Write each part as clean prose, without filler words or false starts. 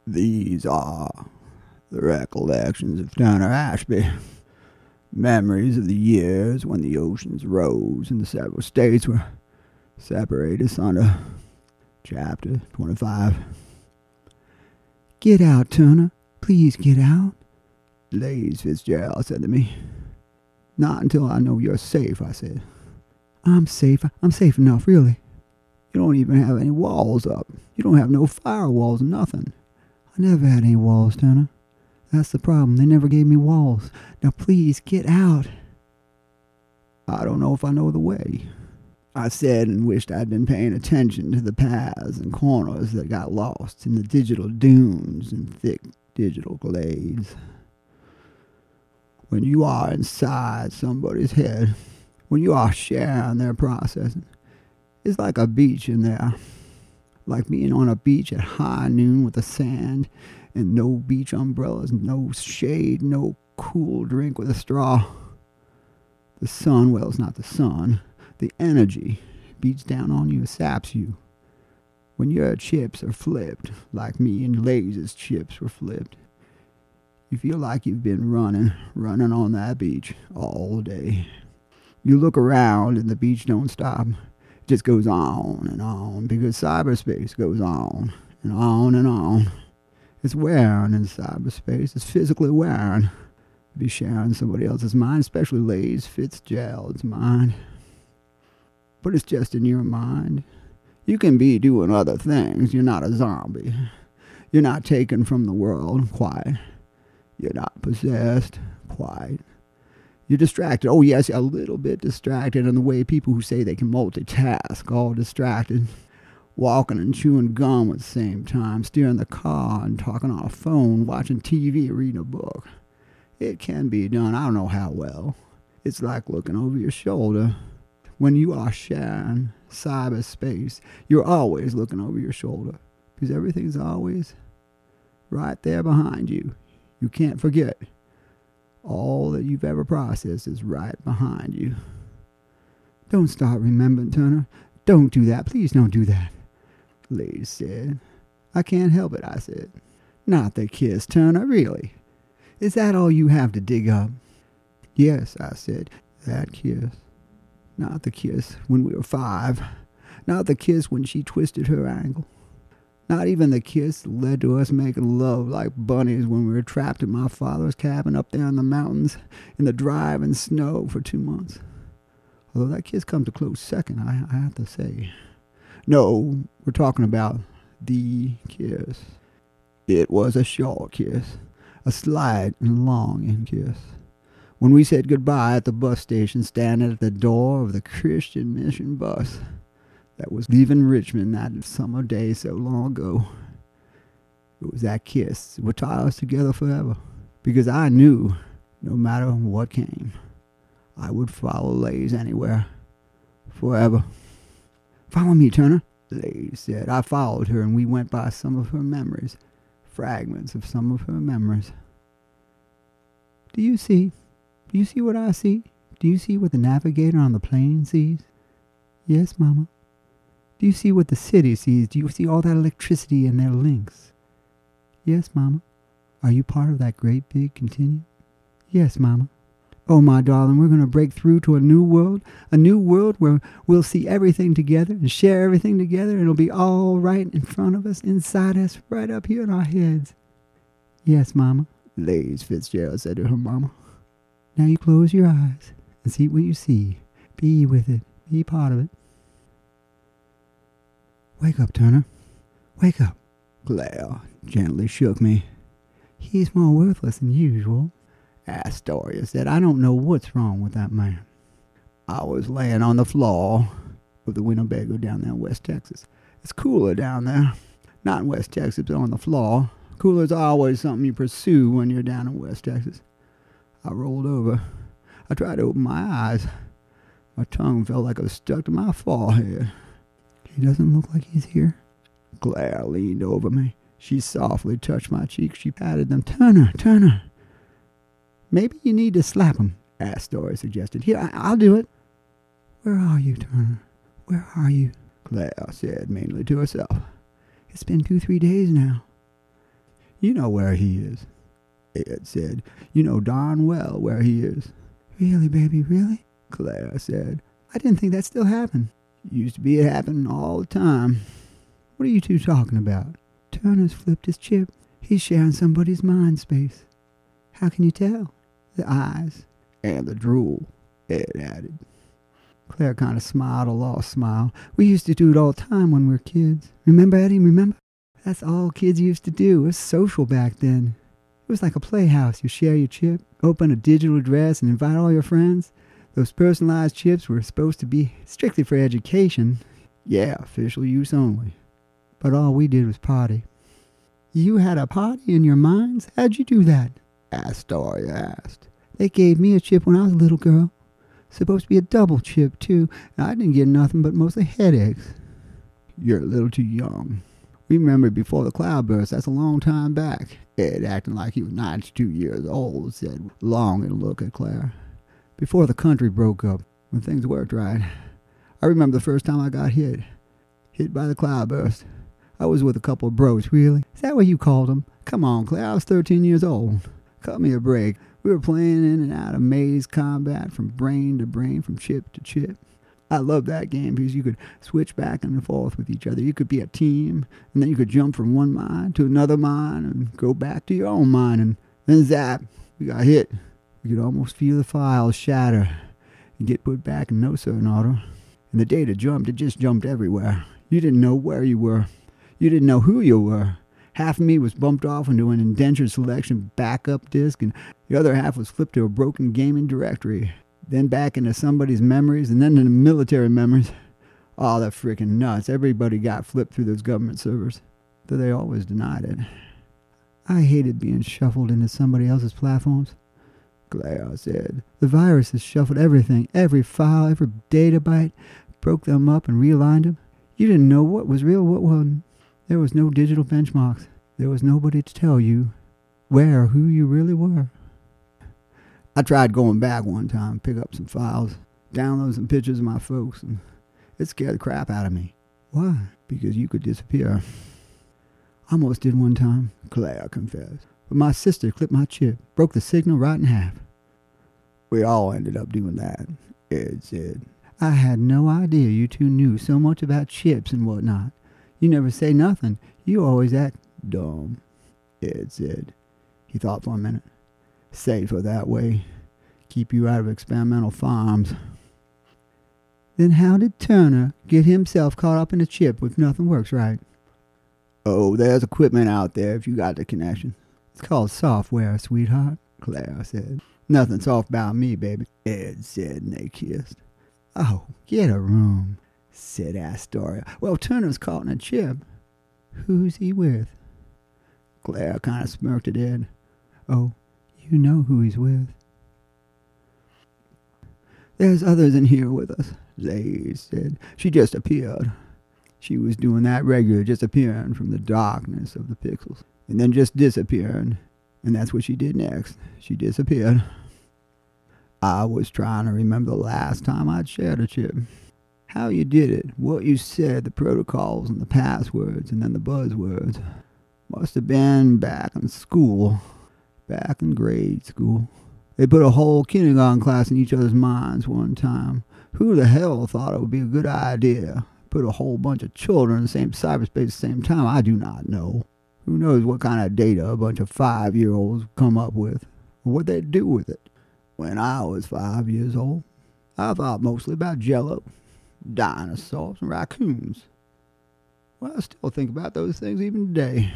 These are the recollections of Turner Ashby. Memories of the years when the oceans rose and the several states were separated asunder. Chapter 25. "Get out, Turner. Please get out," Lays Fitzgerald said to me. "Not until I know you're safe," I said. "I'm safe. I'm safe enough, really. You don't even have any walls up. You don't have no firewalls, nothing." "I never had any walls, Turner. That's the problem. They never gave me walls. Now please, get out." "I don't know if I know the way," I said, and wished I'd been paying attention to the paths and corners that got lost in the digital dunes and thick digital glades. When you are inside somebody's head, when you are sharing their processing, it's like a beach in there. Like being on a beach at high noon with the sand and no beach umbrellas, no shade, no cool drink with a straw. The sun, well, it's not the sun. The energy beats down on you, saps you. When your chips are flipped, like me and Lays' chips were flipped, you feel like you've been running on that beach all day. You look around and the beach don't stop. It just goes on, because cyberspace goes on. It's wearing in cyberspace. It's physically wearing to be sharing somebody else's mind, especially Lays Fitzgerald's mind. But it's just in your mind. You can be doing other things. You're not a zombie. You're not taken from the world, quite. You're not possessed, quite. You're distracted. Oh, yes, a little bit distracted in the way people who say they can multitask, all distracted. Walking and chewing gum at the same time, steering the car and talking on a phone, watching TV, reading a book. It can be done. I don't know how well. It's like looking over your shoulder. When you are sharing cyberspace, you're always looking over your shoulder, because everything's always right there behind you. You can't forget. All that you've ever processed is right behind you. "Don't start remembering, Turner. Don't do that. Please don't do that," Lays said. "I can't help it," I said. "Not the kiss, Turner, really. Is that all you have to dig up?" "Yes," I said, "that kiss. Not the kiss when we were 5. Not the kiss when she twisted her ankle. Not even the kiss that led to us making love like bunnies when we were trapped in my father's cabin up there in the mountains in the driving snow for 2 months. Although that kiss comes a close second, I have to say. No, we're talking about the kiss. It was a short kiss, a slight and longing kiss. When we said goodbye at the bus station, standing at the door of the Christian Mission bus that was leaving Richmond that summer day so long ago. It was that kiss that would tie us together forever. Because I knew, no matter what came, I would follow Lays anywhere. Forever. "Follow me, Turner," Lays said. I followed her, and we went by some of her memories. Fragments of some of her memories. Do you see what I see? Do you see what the navigator on the plane sees?" "Yes, Mama." "Do you see what the city sees? Do you see all that electricity and their links?" "Yes, Mama." "Are you part of that great big continuum?" "Yes, Mama." "Oh, my darling, we're going to break through to a new world where we'll see everything together and share everything together, and it'll be all right in front of us, inside us, right up here in our heads." "Yes, Mama," Lays Fitzgerald said to her mama. "Now you close your eyes and see what you see. Be with it. Be part of it." "Wake up, Turner. Wake up." Claire gently shook me. "He's more worthless than usual," Astoria said. "I don't know what's wrong with that man." I was laying on the floor of the Winnebago down there in West Texas. It's cooler down there. Not in West Texas, but on the floor. Cooler's always something you pursue when you're down in West Texas. I rolled over. I tried to open my eyes. My tongue felt like it was stuck to my forehead. "He doesn't look like he's here." Claire leaned over me. She softly touched my cheeks. She patted them. Turner. "Maybe you need to slap him," Astoria suggested. "Here, I'll do it." "Where are you, Turner? Where are you?" Claire said, mainly to herself. "It's been 2-3 days now." You know where he is. Ed said, you know darn well where he is. Really, baby, really? Claire said, I didn't think that still happened. Used to be it happened all the time. What are you two talking about? Turner's flipped his chip. He's sharing somebody's mind space. How can you tell? The eyes. And the drool, Ed added. Claire kind of smiled a lost smile. We used to do it all the time when we were kids. Remember, Eddie, remember? That's all kids used to do. It was social back then. It was like a playhouse. You share your chip, open a digital address, and invite all your friends. Those personalized chips were supposed to be strictly for education. Yeah, official use only. But all we did was party. You had a party in your minds? How'd you do that? Astoria asked. They gave me a chip when I was a little girl. Supposed to be a double chip, too, and I didn't get nothing but mostly headaches. You're a little too young. Remember before the cloudburst, that's a long time back. Ed, acting like he was 92 years old, said, long and look at Claire. Before the country broke up, when things worked right. I remember the first time I got hit. Hit by the cloudburst. I was with a couple of bros, really. Is that what you called them? Come on, Claire, I was 13 years old. Cut me a break. We were playing in and out of maze combat from brain to brain, from chip to chip. I loved that game because you could switch back and forth with each other. You could be a team, and then you could jump from one mine to another mine and go back to your own mine, and then zap, we got hit. You could almost feel the files shatter and get put back in no certain order. And the data jumped, it just jumped everywhere. You didn't know where you were. You didn't know who you were. Half of me was bumped off into an indentured selection backup disk, and the other half was flipped to a broken gaming directory. Then back into somebody's memories, and then into military memories. Oh, they're freaking nuts. Everybody got flipped through those government servers, though they always denied it. I hated being shuffled into somebody else's platforms. Claire said, the virus has shuffled everything, every file, every data byte, broke them up and realigned them. You didn't know what was real, what wasn't. There was no digital benchmarks. There was nobody to tell you where or who you really were. I tried going back one time, pick up some files, download some pictures of my folks, and it scared the crap out of me. Why? Because you could disappear. I almost did one time, Claire confessed. But my sister clipped my chip, broke the signal right in half. We all ended up doing that, Ed said. I had no idea you two knew so much about chips and whatnot. You never say nothing. You always act dumb, Ed said. He thought for a minute. Safer that way. Keep you out of experimental farms. Then how did Turner get himself caught up in a chip if nothing works right? Oh, there's equipment out there if you got the connection. It's called software, sweetheart, Claire said. Nothing soft about me, baby, Ed said, and they kissed. Oh, get a room, said Astoria. Well, Turner's caught in a chip. Who's he with? Claire kind of smirked at Ed. Oh, you know who he's with. There's others in here with us, Zay said. She just appeared. She was doing that regular, just appearing from the darkness of the pixels, and then just disappearing. And that's what she did next. She disappeared. I was trying to remember the last time I'd shared a chip. How you did it, what you said, the protocols and the passwords, and then the buzzwords. Must have been back in school. Back in grade school. They put a whole kindergarten class in each other's minds one time. Who the hell thought it would be a good idea? Put a whole bunch of children in the same cyberspace at the same time? I do not know. Who knows what kind of data a bunch of 5-year-olds come up with, or what they'd do with it. When I was 5 years old, I thought mostly about Jell-O, dinosaurs, and raccoons. Well, I still think about those things even today.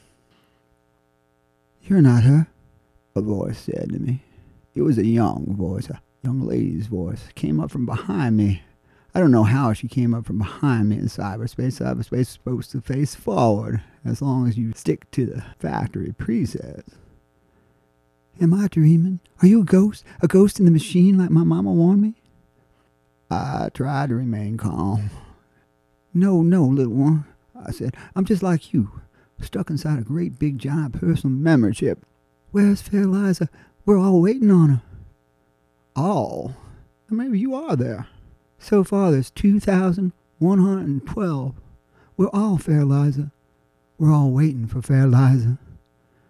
You're not her, a voice said to me. It was a young voice, a young lady's voice. It came up from behind me. I don't know how she came up from behind me in cyberspace. Cyberspace is supposed to face forward, as long as you stick to the factory presets. Am I dreaming? Are you a ghost? A ghost in the machine like my mama warned me? I tried to remain calm. No, little one, I said. I'm just like you, stuck inside a great big giant personal memory chip. Where's Fair Liza? We're all waiting on her. All? Maybe you are there. So far there's 2,112. We're all Fair Liza. We're all waiting for Fair Liza.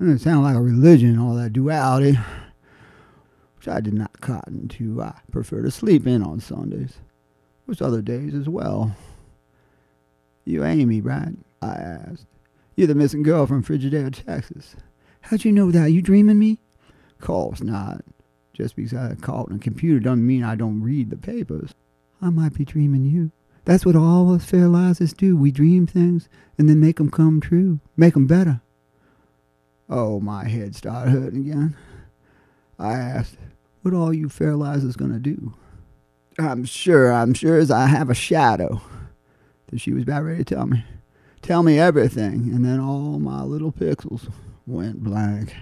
It sounded like a religion, all that duality, which I did not cotton to. I prefer to sleep in on Sundays. There's other days as well. You Amy, right? I asked. You're the missing girl from Frigidaire, Texas. How'd you know that? You dreaming me? Course not. Just because I caught on a computer doesn't mean I don't read the papers. I might be dreaming you. That's what all us fairlights do. We dream things and then make 'em come true. Make 'em better. Oh, my head started hurting again. I asked, what all you fairlights gonna do? I'm sure as I have a shadow. That she was about ready to tell me. Tell me everything. And then all my little pixels went blank.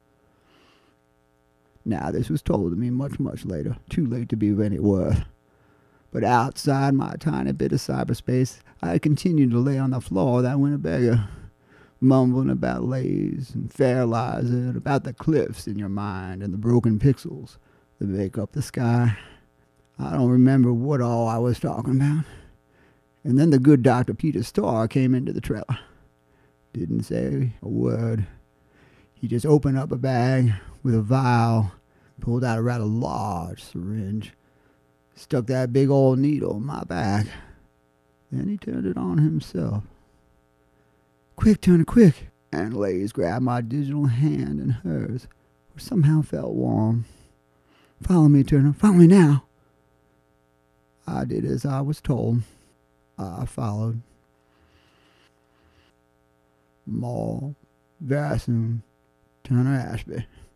Now, this was told to me much, much later. Too late to be of any worth. But outside my tiny bit of cyberspace, I continued to lay on the floor of that Winnebago, mumbling about lays and fair lies and about the cliffs in your mind and the broken pixels that make up the sky. I don't remember what all I was talking about. And then the good Dr. Peter Starr came into the trailer. Didn't say a word. He just opened up a bag with a vial, pulled out a rather large syringe, stuck that big old needle in my back. Then he turned it on himself. Quick, Turner, quick! And Lays grabbed my digital hand in hers, which somehow felt warm. Follow me, Turner. Follow me now. I did as I was told. I followed. More, very soon, Turner Ashby.